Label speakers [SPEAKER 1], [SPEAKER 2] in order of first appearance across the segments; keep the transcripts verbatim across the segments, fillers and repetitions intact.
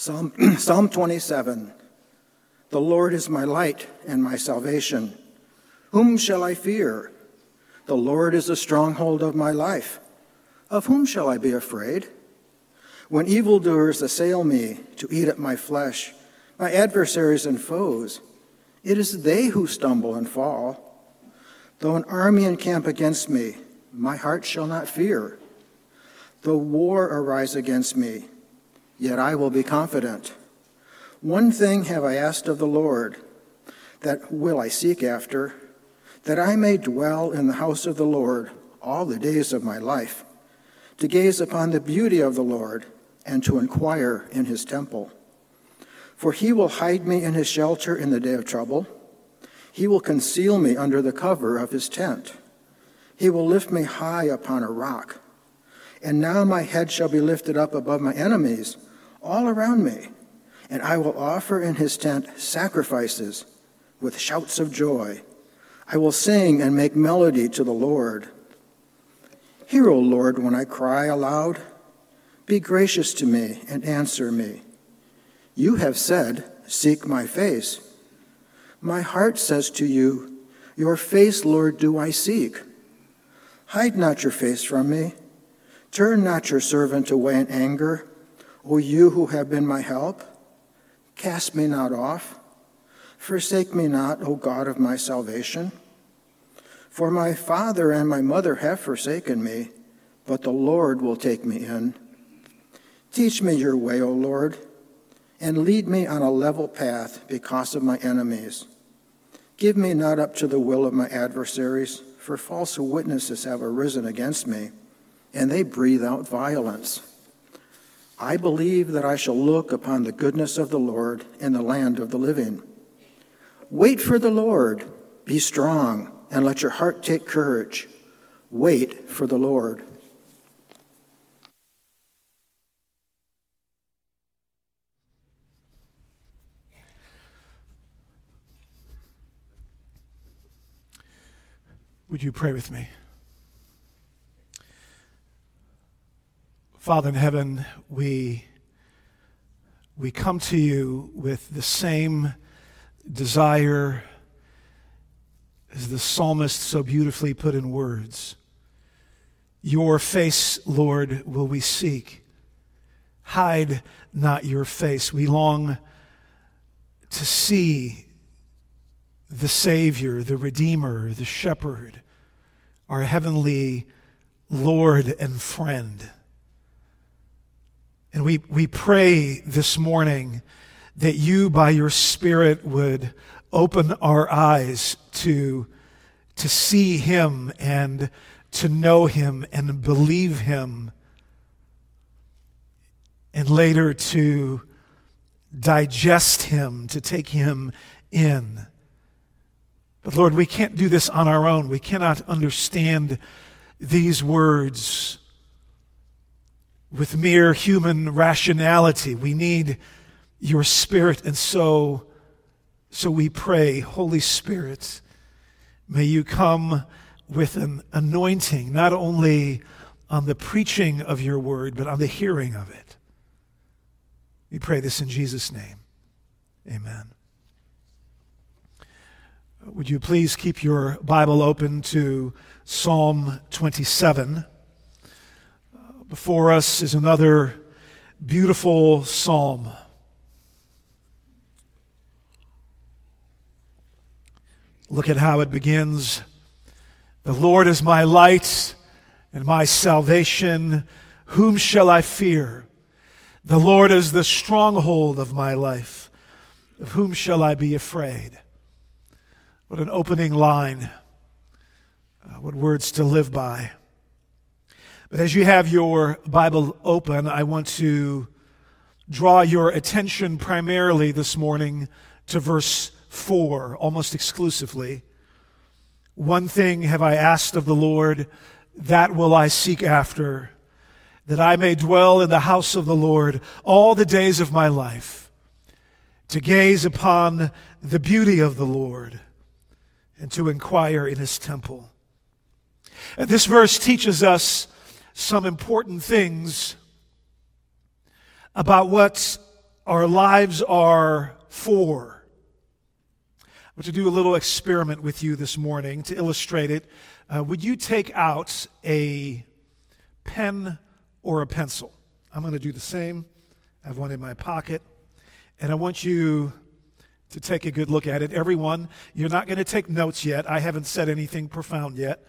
[SPEAKER 1] Psalm, Psalm twenty-seven. The Lord is my light and my salvation. Whom shall I fear? The Lord is the stronghold of my life. Of whom shall I be afraid? When evildoers assail me to eat up my flesh, my adversaries and foes, it is they who stumble and fall. Though an army encamp against me, my heart shall not fear. Though war arise against me, yet I will be confident. One thing have I asked of the Lord, that will I seek after, that I may dwell in the house of the Lord all the days of my life, to gaze upon the beauty of the Lord and to inquire in his temple. For he will hide me in his shelter in the day of trouble. He will conceal me under the cover of his tent. He will lift me high upon a rock. And now my head shall be lifted up above my enemies all around me, and I will offer in his tent sacrifices with shouts of joy. I will sing and make melody to the Lord. Hear, O Lord, when I cry aloud. Be gracious to me and answer me. You have said, seek my face. My heart says to you, your face, Lord, do I seek. Hide not your face from me. Turn not your servant away in anger, O you who have been my help. Cast me not off. Forsake me not, O God of my salvation. For my father and my mother have forsaken me, but the Lord will take me in. Teach me your way, O Lord, and lead me on a level path because of my enemies. Give me not up to the will of my adversaries, for false witnesses have arisen against me, and they breathe out violence. I believe that I shall look upon the goodness of the Lord in the land of the living. Wait for the Lord, be strong, and let your heart take courage. Wait for the Lord.
[SPEAKER 2] Would you pray with me? Father in heaven, we, we come to you with the same desire as the psalmist so beautifully put in words. Your face, Lord, will we seek. Hide not your face. We long to see the Savior, the Redeemer, the Shepherd, our heavenly Lord and friend. And we, we pray this morning that you, by your Spirit, would open our eyes to, to see him and to know him and believe him, and later to digest him, to take him in. But Lord, we can't do this on our own. We cannot understand these words with mere human rationality. We need your Spirit, and so, so we pray, Holy Spirit, may you come with an anointing, not only on the preaching of your word, but on the hearing of it. We pray this in Jesus' name. Amen. Would you please keep your Bible open to Psalm twenty-seven? Before us is another beautiful psalm. Look at how it begins. The Lord is my light and my salvation. Whom shall I fear? The Lord is the stronghold of my life. Of whom shall I be afraid? What an opening line. Uh, what words to live by. But as you have your Bible open, I want to draw your attention primarily this morning to verse four, almost exclusively. One thing have I asked of the Lord, that will I seek after, that I may dwell in the house of the Lord all the days of my life, to gaze upon the beauty of the Lord and to inquire in his temple. And this verse teaches us some important things about what our lives are for. I want to do a little experiment with you this morning to illustrate it. Uh, would you take out a pen or a pencil? I'm going to do the same. I have one in my pocket. And I want you to take a good look at it. Everyone, you're not going to take notes yet. I haven't said anything profound yet.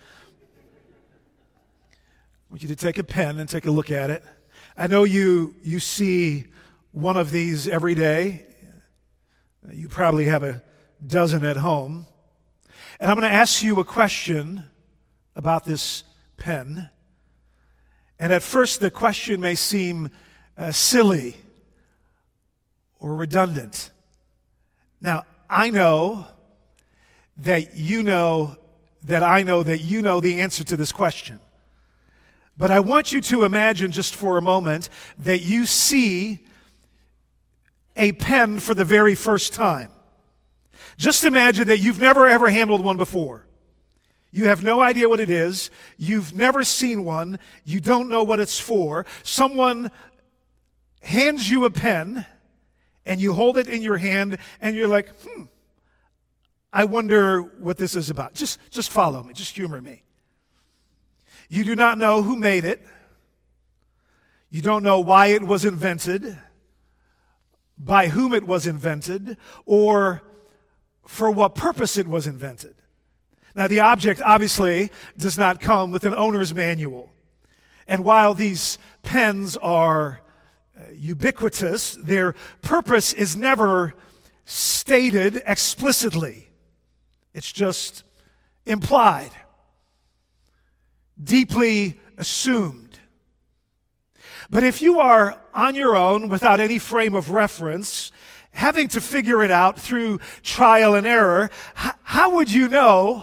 [SPEAKER 2] I want you to take a pen and take a look at it. I know you you see one of these every day. You probably have a dozen at home. And I'm going to ask you a question about this pen. And at first the question may seem uh, silly or redundant. Now, I know that you know that I know that you know the answer to this question. But I want you to imagine just for a moment that you see a pen for the very first time. Just imagine that you've never ever handled one before. You have no idea what it is. You've never seen one. You don't know what it's for. Someone hands you a pen and you hold it in your hand and you're like, hmm, I wonder what this is about. Just, just follow me. Just humor me. You do not know who made it. You don't know why it was invented, by whom it was invented, or for what purpose it was invented. Now, the object obviously does not come with an owner's manual. And while these pens are uh, ubiquitous, their purpose is never stated explicitly. It's just implied, deeply assumed. But if you are on your own without any frame of reference, having to figure it out through trial and error, h- how would you know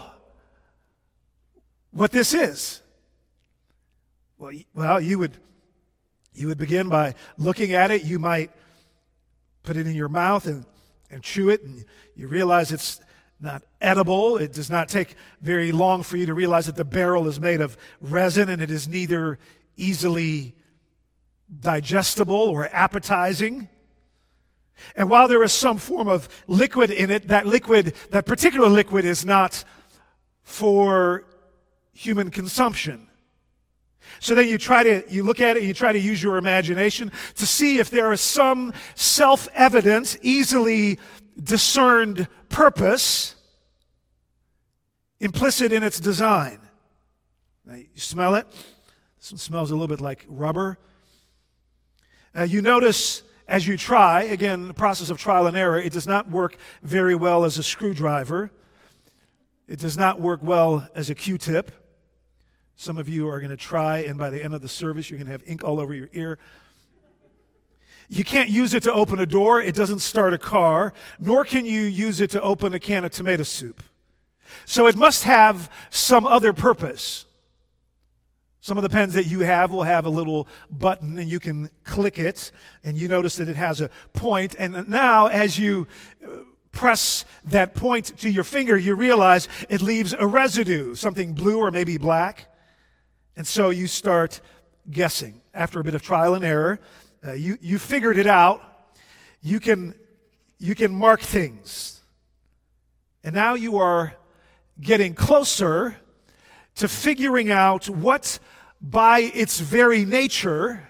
[SPEAKER 2] what this is? Well, well, you would you would begin by looking at it. You might put it in your mouth and, and chew it, and you realize it's not edible. It does not take very long for you to realize that the barrel is made of resin and it is neither easily digestible or appetizing. And while there is some form of liquid in it, that liquid, that particular liquid is not for human consumption. So then you try to, you look at it and you try to use your imagination to see if there is some self-evident, easily discerned purpose implicit in its design. Now, you smell it. This one smells a little bit like rubber. Uh, you notice as you try, again, the process of trial and error, it does not work very well as a screwdriver. It does not work well as a Q-tip. Some of you are going to try, and by the end of the service, you're going to have ink all over your ear. You can't use it to open a door. It doesn't start a car. Nor can you use it to open a can of tomato soup. So it must have some other purpose. Some of the pens that you have will have a little button, and you can click it, and you notice that it has a point. And now, as you press that point to your finger, you realize it leaves a residue, something blue or maybe black. And so you start guessing. After a bit of trial and error, uh, you, you figured it out. You can, you can mark things. And now you are getting closer to figuring out what, by its very nature,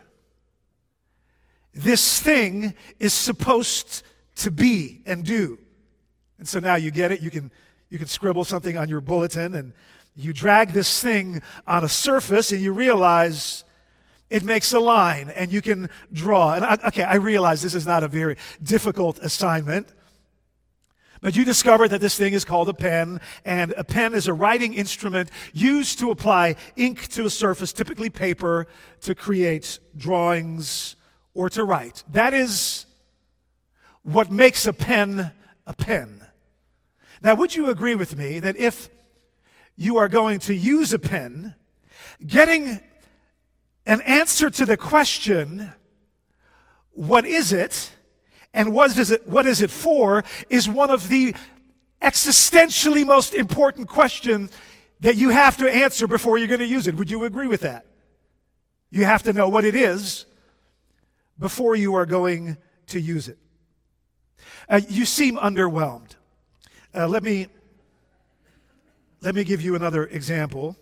[SPEAKER 2] this thing is supposed to be and do. And so now you get it. You can, you can scribble something on your bulletin, and you drag this thing on a surface, and you realize it makes a line, and you can draw. And I, okay, I realize this is not a very difficult assignment, but you discover that this thing is called a pen, and a pen is a writing instrument used to apply ink to a surface, typically paper, to create drawings or to write. That is what makes a pen a pen. Now, would you agree with me that if you are going to use a pen, getting an answer to the question, what is it, and what is it, what is it for, is one of the existentially most important questions that you have to answer before you're going to use it? Would you agree with that? You have to know what it is before you are going to use it. Uh, you seem underwhelmed. Uh, let me let me give you another example.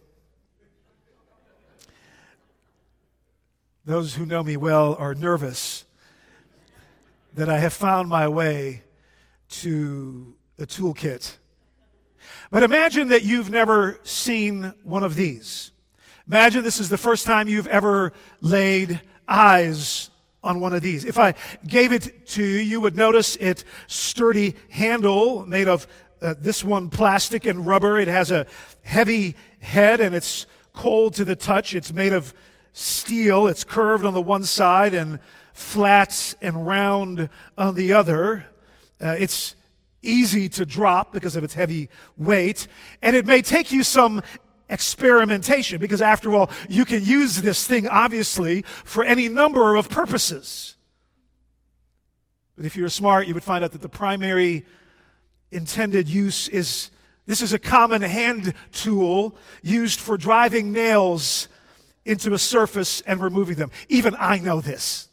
[SPEAKER 2] Those who know me well are nervous that I have found my way to a toolkit. But imagine that you've never seen one of these. Imagine this is the first time you've ever laid eyes on one of these. If I gave it to you, you would notice its sturdy handle made of uh, this one plastic and rubber. It has a heavy head and it's cold to the touch. It's made of steel. It's curved on the one side and flat and round on the other. Uh, it's easy to drop because of its heavy weight. And it may take you some experimentation because, after all, you can use this thing, obviously, for any number of purposes. But if you're smart, you would find out that the primary intended use is, this is a common hand tool used for driving nails into a surface and removing them. Even I know this.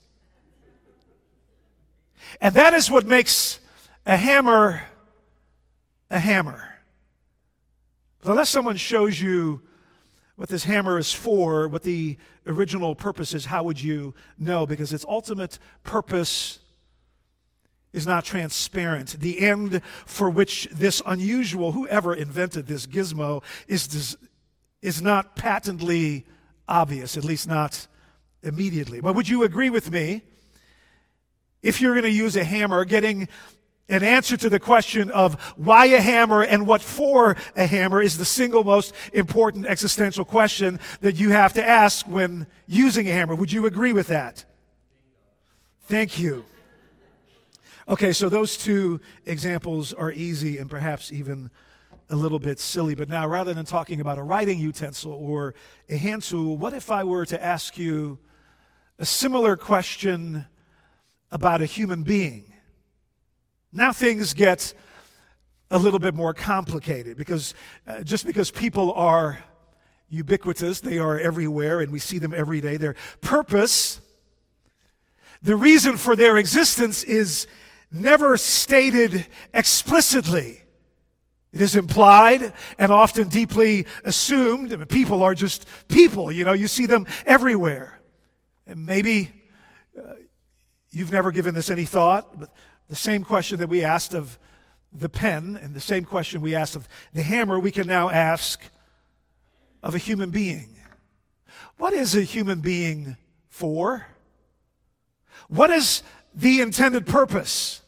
[SPEAKER 2] And that is what makes a hammer a hammer. But unless someone shows you what this hammer is for, what the original purpose is, how would you know? Because its ultimate purpose is not transparent. The end for which this unusual, whoever invented this gizmo, is, is not patently obvious, at least not immediately. But would you agree with me? If you're going to use a hammer, getting an answer to the question of why a hammer and what for a hammer is the single most important existential question that you have to ask when using a hammer. Would you agree with that? Thank you. Okay, so those two examples are easy and perhaps even a little bit silly. But now, rather than talking about a writing utensil or a hand tool, what if I were to ask you a similar question about a human being? Now things get a little bit more complicated because uh, just because people are ubiquitous, they are everywhere and we see them every day, their purpose, the reason for their existence is never stated explicitly. It is implied and often deeply assumed. I mean, people are just people, you know, you see them everywhere. And maybe uh, you've never given this any thought, but the same question that we asked of the pen and the same question we asked of the hammer, we can now ask of a human being. What is a human being for? What is the intended purpose?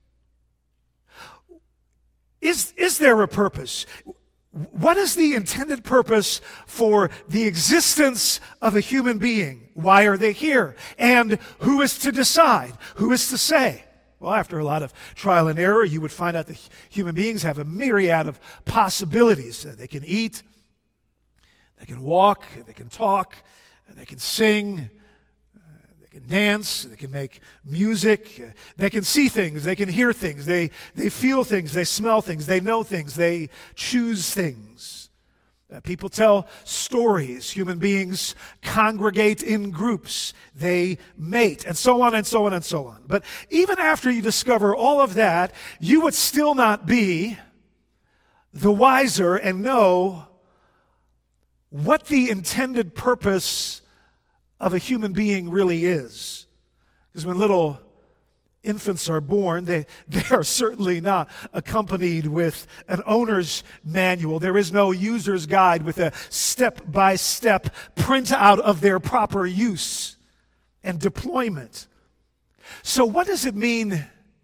[SPEAKER 2] Is, is there a purpose? What is the intended purpose for the existence of a human being? Why are they here? And who is to decide? Who is to say? Well, after a lot of trial and error, you would find out that human beings have a myriad of possibilities. They can eat, they can walk, they can talk, they can sing, they can dance, they can make music, they can see things, they can hear things, they, they feel things, they smell things, they know things, they choose things. Uh, people tell stories. Human beings congregate in groups. They mate, and so on and so on and so on. But even after you discover all of that, you would still not be the wiser and know what the intended purpose of a human being really is. Because when little infants are born, they, they are certainly not accompanied with an owner's manual. There is no user's guide with a step-by-step printout of their proper use and deployment. So what does it mean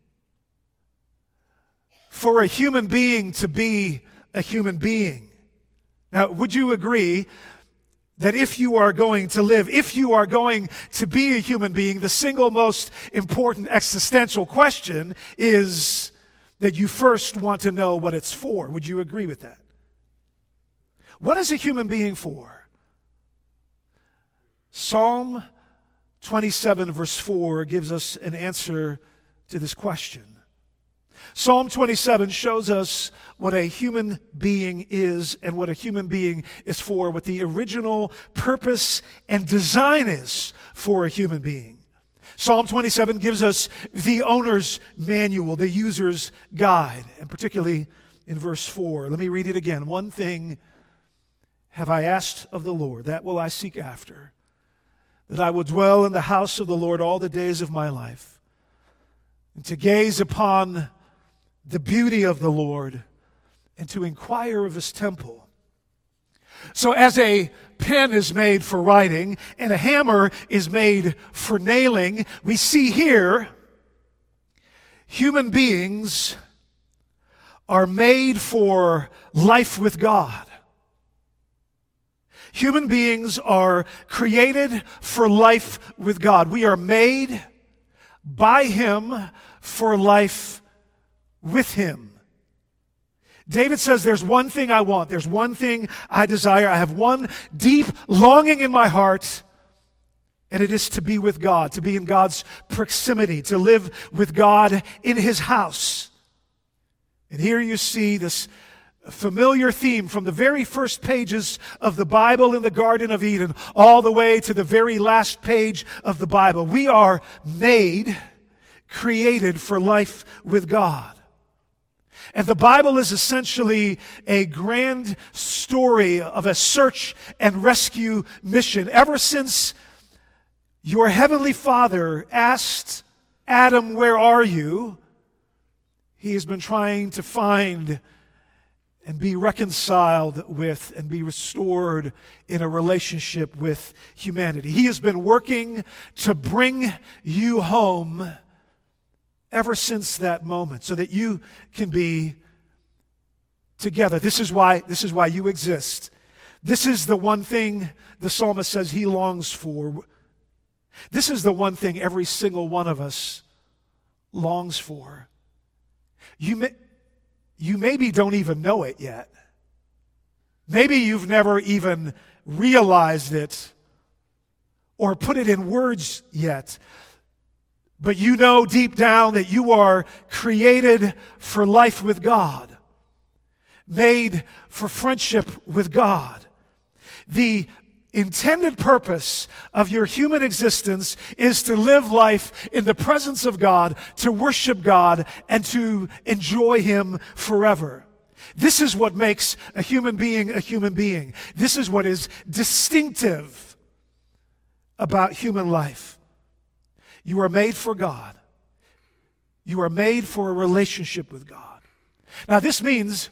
[SPEAKER 2] for a human being to be a human being? Now, would you agree that if you are going to live, if you are going to be a human being, the single most important existential question is that you first want to know what it's for? Would you agree with that? What is a human being for? Psalm twenty-seven verse four gives us an answer to this question. Psalm twenty-seven shows us what a human being is and what a human being is for, what the original purpose and design is for a human being. Psalm twenty-seven gives us the owner's manual, the user's guide, and particularly in verse four. Let me read it again. One thing have I asked of the Lord, that will I seek after, that I will dwell in the house of the Lord all the days of my life, and to gaze upon the beauty of the Lord, and to inquire of his temple. So as a pen is made for writing and a hammer is made for nailing, we see here human beings are made for life with God. Human beings are created for life with God. We are made by him for life with him. David says, there's one thing I want. There's one thing I desire. I have one deep longing in my heart, and it is to be with God, to be in God's proximity, to live with God in his house. And here you see this familiar theme from the very first pages of the Bible in the Garden of Eden all the way to the very last page of the Bible. We are made, created for life with God. And the Bible is essentially a grand story of a search and rescue mission. Ever since your heavenly Father asked Adam, where are you? He has been trying to find and be reconciled with and be restored in a relationship with humanity. He has been working to bring you home ever since that moment, so that you can be together. This is why, this is why you exist. This is the one thing the psalmist says he longs for. This is the one thing every single one of us longs for. You may, you maybe don't even know it yet. Maybe you've never even realized it or put it in words yet. But you know deep down that you are created for life with God, made for friendship with God. The intended purpose of your human existence is to live life in the presence of God, to worship God, and to enjoy him forever. This is what makes a human being a human being. This is what is distinctive about human life. You are made for God. You are made for a relationship with God. Now, this means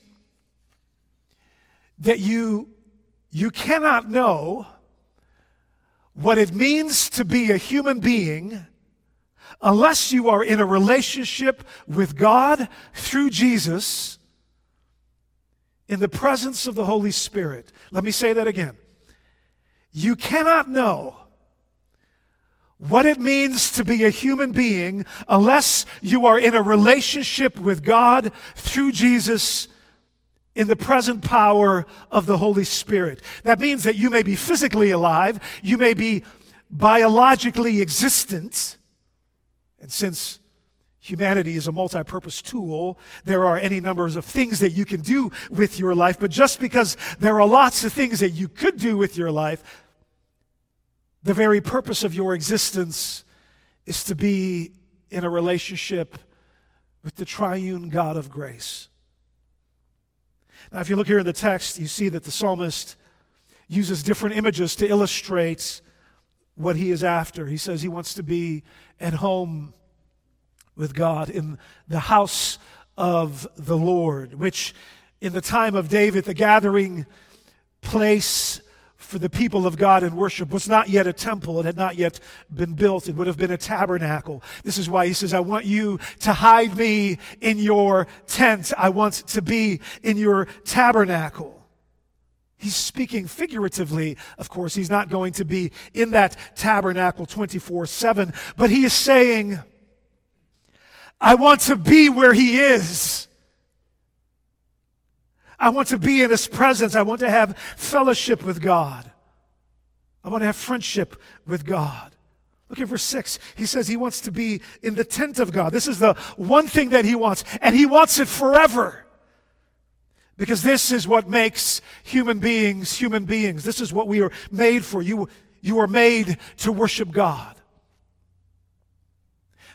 [SPEAKER 2] that you, you cannot know what it means to be a human being unless you are in a relationship with God through Jesus in the presence of the Holy Spirit. Let me say that again. You cannot know what it means to be a human being unless you are in a relationship with God through Jesus in the present power of the Holy Spirit. That means that you may be physically alive, you may be biologically existent, and since humanity is a multi-purpose tool, there are any numbers of things that you can do with your life, but just because there are lots of things that you could do with your life, the very purpose of your existence is to be in a relationship with the triune God of grace. Now, if you look here in the text, you see that the psalmist uses different images to illustrate what he is after. He says he wants to be at home with God in the house of the Lord, which in the time of David, the gathering place for the people of God in worship was not yet a temple. It had not yet been built. It would have been a tabernacle. This is why he says, I want you to hide me in your tent. I want to be in your tabernacle. He's speaking figuratively, of course. He's not going to be in that tabernacle twenty-four seven, but he is saying, I want to be where he is. I want to be in his presence. I want to have fellowship with God. I want to have friendship with God. Look at verse six. He says he wants to be in the tent of God. This is the one thing that he wants, and he wants it forever. Because this is what makes human beings human beings. This is what we are made for. You, you are made to worship God.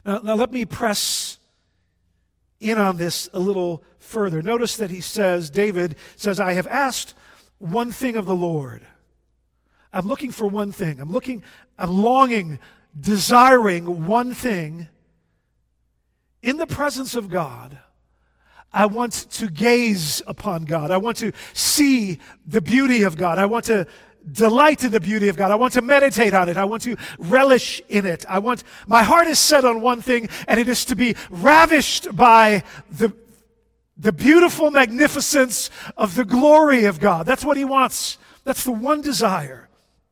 [SPEAKER 2] Now, now let me press in on this a little further. Notice that he says, David says, I have asked one thing of the Lord. I'm looking for one thing. I'm looking, I'm longing, desiring one thing. In the presence of God, I want to gaze upon God. I want to see the beauty of God. I want to delight in the beauty of God. I want to meditate on it. I want to relish in it. I want, my heart is set on one thing, and it is to be ravished by the, the beautiful magnificence of the glory of God. That's what he wants. That's the one desire.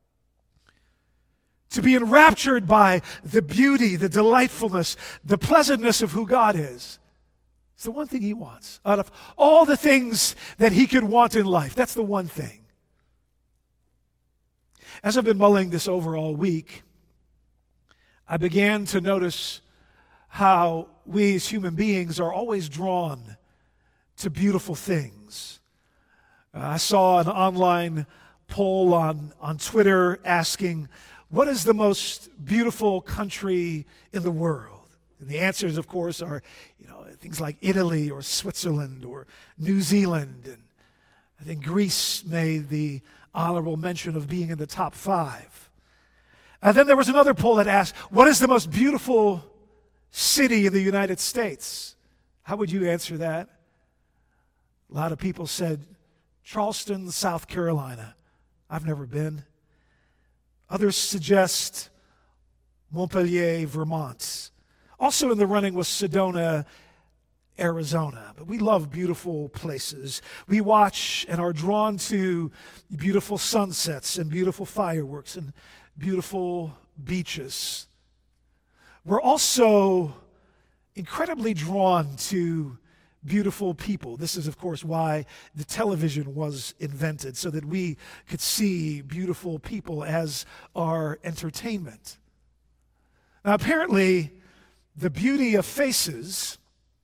[SPEAKER 2] To be enraptured by the beauty, the delightfulness, the pleasantness of who God is. It's the one thing he wants. Out of all the things that he could want in life, that's the one thing. As I've been mulling this over all week, I began to notice how we as human beings are always drawn to beautiful things. Uh, I saw an online poll on, on Twitter asking, what is the most beautiful country in the world? And the answers, of course, are, you know, things like Italy or Switzerland or New Zealand. And I think Greece made the honorable mention of being in the top five. And then there was another poll that asked, what is the most beautiful city in the United States? How would you answer that? A lot of people said Charleston, South Carolina. I've never been. Others suggest Montpelier, Vermont. Also in the running was Sedona, Arizona. But we love beautiful places. We watch and are drawn to beautiful sunsets and beautiful fireworks and beautiful beaches. We're also incredibly drawn to beautiful people. This is, of course, why the television was invented, so that we could see beautiful people as our entertainment. Now, apparently, the beauty of faces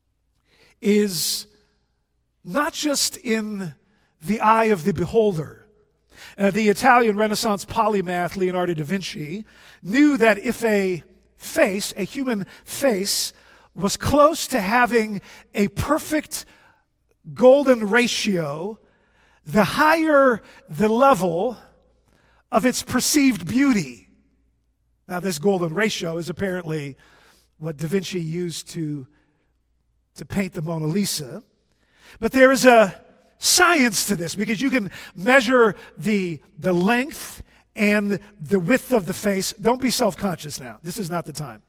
[SPEAKER 2] is not just in the eye of the beholder. Uh, the Italian Renaissance polymath Leonardo da Vinci knew that if a face, a human face, was close to having a perfect golden ratio, the higher the level of its perceived beauty. Now, this golden ratio is apparently what Da Vinci used to, to paint the Mona Lisa. But there is a science to this, because you can measure the, the length and the width of the face. Don't be self-conscious now. This is not the time.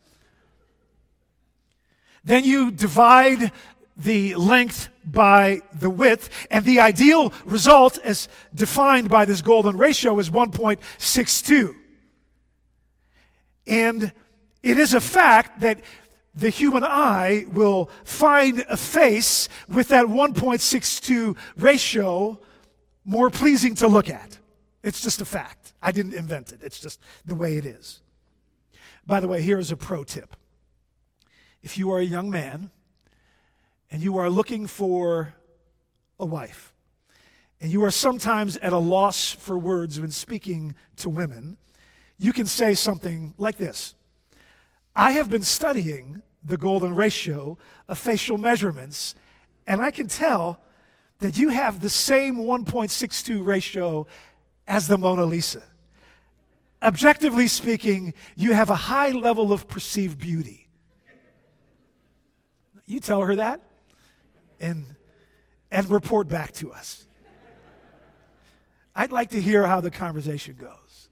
[SPEAKER 2] Then you divide the length by the width, and the ideal result, as defined by this golden ratio, is one point six two. And it is a fact that the human eye will find a face with that one point six two ratio more pleasing to look at. It's just a fact. I didn't invent it. It's just the way it is. By the way, here's a pro tip. If you are a young man and you are looking for a wife, and you are sometimes at a loss for words when speaking to women, you can say something like this. I have been studying the golden ratio of facial measurements, and I can tell that you have the same one point six two ratio as the Mona Lisa. Objectively speaking, you have a high level of perceived beauty. You tell her that and, and report back to us. I'd like to hear how the conversation goes.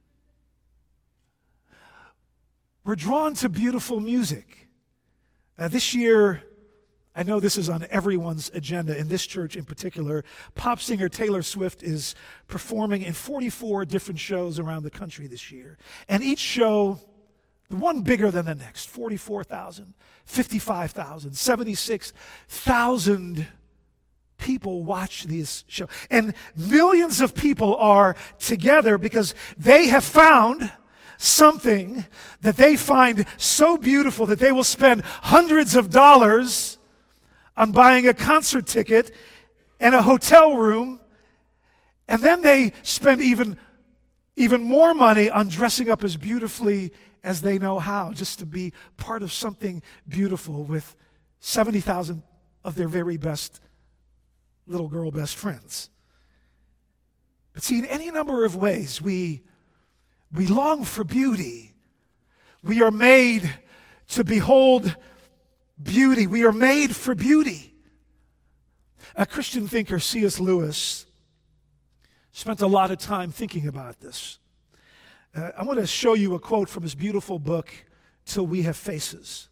[SPEAKER 2] We're drawn to beautiful music. Uh, this year, I know this is on everyone's agenda, in this church in particular. Pop singer Taylor Swift is performing in forty-four different shows around the country this year. And each show, the one bigger than the next, forty-four thousand, fifty-five thousand, seventy-six thousand people watch these shows. And millions of people are together because they have found something that they find so beautiful that they will spend hundreds of dollars on buying a concert ticket and a hotel room, and then they spend even even more money on dressing up as beautifully as they know how, just to be part of something beautiful with seventy thousand of their very best little girl best friends. But see, in any number of ways, we, we long for beauty. We are made to behold beauty. We are made for beauty. A Christian thinker, C S Lewis, spent a lot of time thinking about this. Uh, I want to show you a quote from his beautiful book, Till We Have Faces.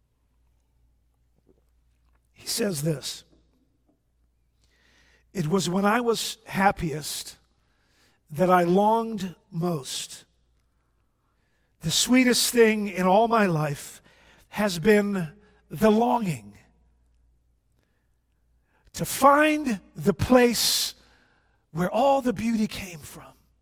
[SPEAKER 2] He says this: "It was when I was happiest that I longed most. The sweetest thing in all my life has been the longing to find the place where all the beauty came from."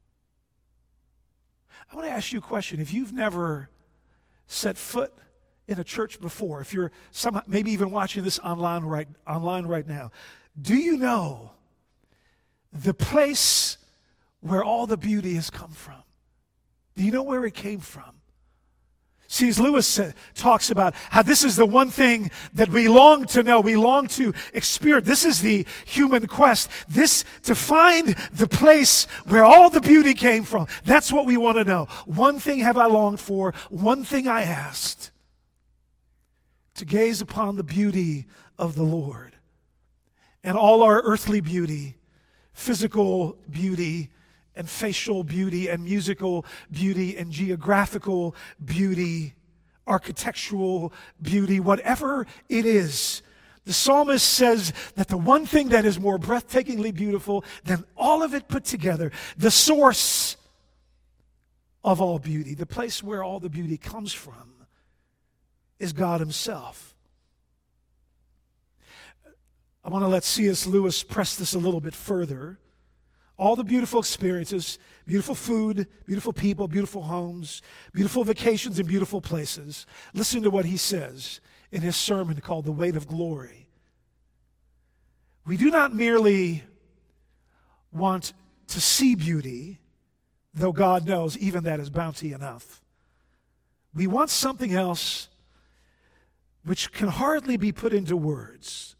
[SPEAKER 2] I want to ask you a question. If you've never set foot in a church before, if you're somehow, maybe even watching this online right, online right now, do you know the place where all the beauty has come from? Do you know where it came from? C S Lewis said, talks about how this is the one thing that we long to know, we long to experience. This is the human quest. This, to find the place where all the beauty came from. That's what we want to know. One thing have I longed for, one thing I asked: to gaze upon the beauty of the Lord. And all our earthly beauty, physical beauty, and facial beauty, and musical beauty, and geographical beauty, architectural beauty, whatever it is. The psalmist says that the one thing that is more breathtakingly beautiful than all of it put together, the source of all beauty, the place where all the beauty comes from, is God Himself. I want to let C S Lewis press this a little bit further. All the beautiful experiences, beautiful food, beautiful people, beautiful homes, beautiful vacations, and beautiful places. Listen to what he says in his sermon called The Weight of Glory. We do not merely want to see beauty, though God knows even that is bounty enough. We want something else which can hardly be put into words.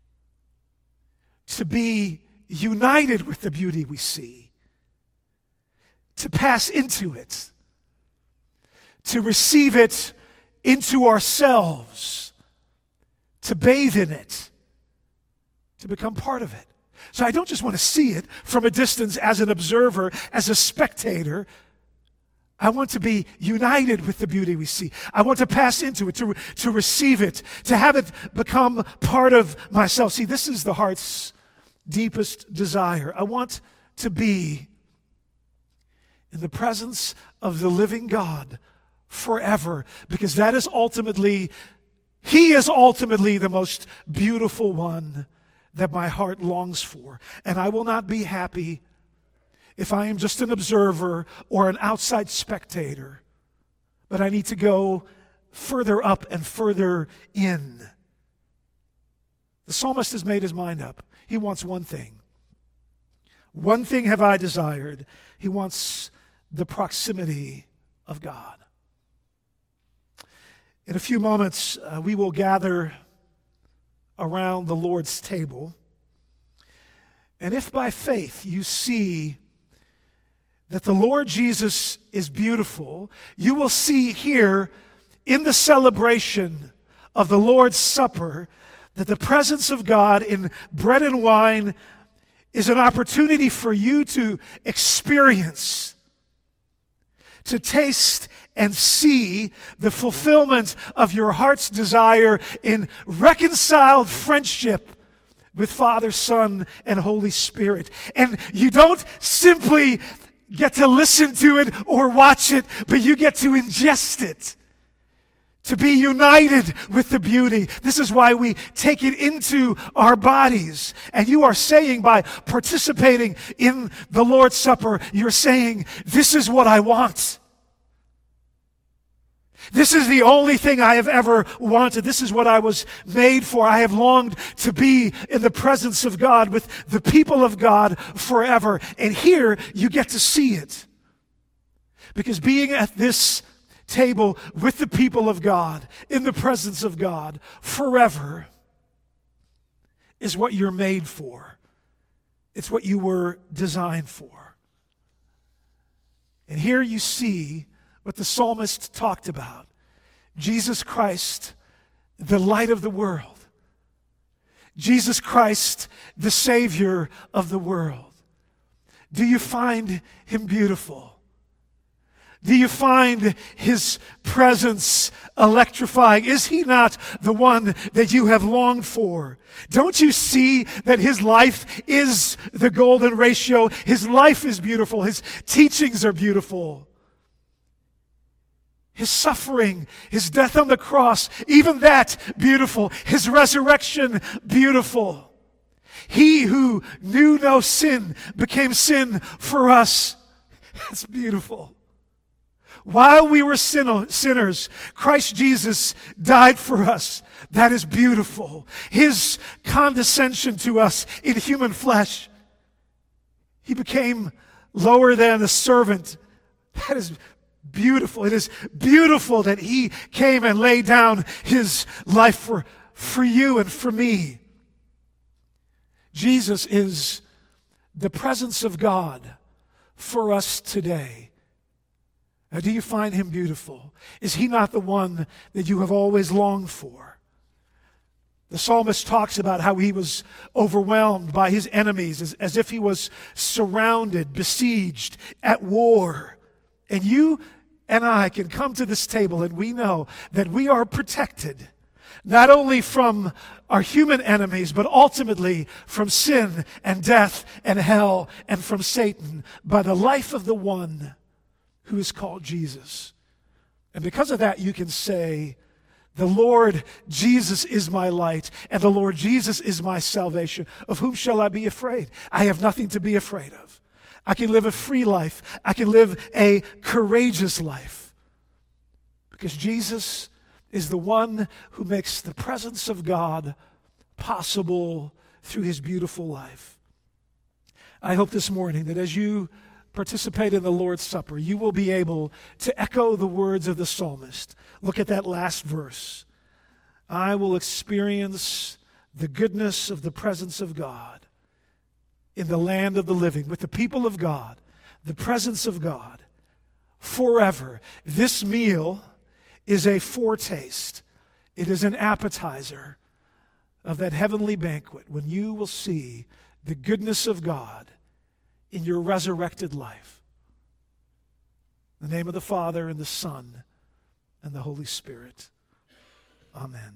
[SPEAKER 2] To be united with the beauty we see, to pass into it, to receive it into ourselves, to bathe in it, to become part of it. So I don't just want to see it from a distance as an observer, as a spectator. I want to be united with the beauty we see. I want to pass into it, to, to receive it, to have it become part of myself. See, this is the heart's deepest desire. I want to be in the presence of the living God forever, because that is ultimately, He is ultimately the most beautiful one that my heart longs for. And I will not be happy if I am just an observer or an outside spectator, but I need to go further up and further in. The psalmist has made his mind up. He wants one thing. One thing have I desired. He wants the proximity of God. In a few moments, uh, we will gather around the Lord's table. And if by faith you see that the Lord Jesus is beautiful, you will see here in the celebration of the Lord's Supper that the presence of God in bread and wine is an opportunity for you to experience, to taste and see the fulfillment of your heart's desire in reconciled friendship with Father, Son, and Holy Spirit. And you don't simply get to listen to it or watch it, but you get to ingest it, to be united with the beauty. This is why we take it into our bodies. And you are saying, by participating in the Lord's Supper, you're saying, this is what I want. This is the only thing I have ever wanted. This is what I was made for. I have longed to be in the presence of God with the people of God forever. And here you get to see it. Because being at this table with the people of God, in the presence of God, forever, is what you're made for. It's what you were designed for. And here you see what the psalmist talked about. Jesus Christ, the light of the world. Jesus Christ, the Savior of the world. Do you find him beautiful? Do you find his presence electrifying? Is he not the one that you have longed for? Don't you see that his life is the golden ratio? His life is beautiful. His teachings are beautiful. His suffering, his death on the cross, even that beautiful. His resurrection, beautiful. He who knew no sin became sin for us. It's beautiful. While we were sin- sinners, Christ Jesus died for us. That is beautiful. His condescension to us in human flesh. He became lower than a servant. That is beautiful. It is beautiful that he came and laid down his life for, for you and for me. Jesus is the presence of God for us today. Now, do you find him beautiful? Is he not the one that you have always longed for? The psalmist talks about how he was overwhelmed by his enemies, as, as if he was surrounded, besieged, at war. And you and I can come to this table and we know that we are protected, not only from our human enemies, but ultimately from sin and death and hell and from Satan by the life of the one who is called Jesus. And because of that, you can say, the Lord Jesus is my light, and the Lord Jesus is my salvation. Of whom shall I be afraid? I have nothing to be afraid of. I can live a free life. I can live a courageous life. Because Jesus is the one who makes the presence of God possible through his beautiful life. I hope this morning that as you participate in the Lord's Supper, you will be able to echo the words of the psalmist. Look at that last verse. I will experience the goodness of the presence of God in the land of the living, with the people of God, the presence of God, forever. This meal is a foretaste. It is an appetizer of that heavenly banquet when you will see the goodness of God in your resurrected life. In the name of the Father, and the Son, and the Holy Spirit. Amen.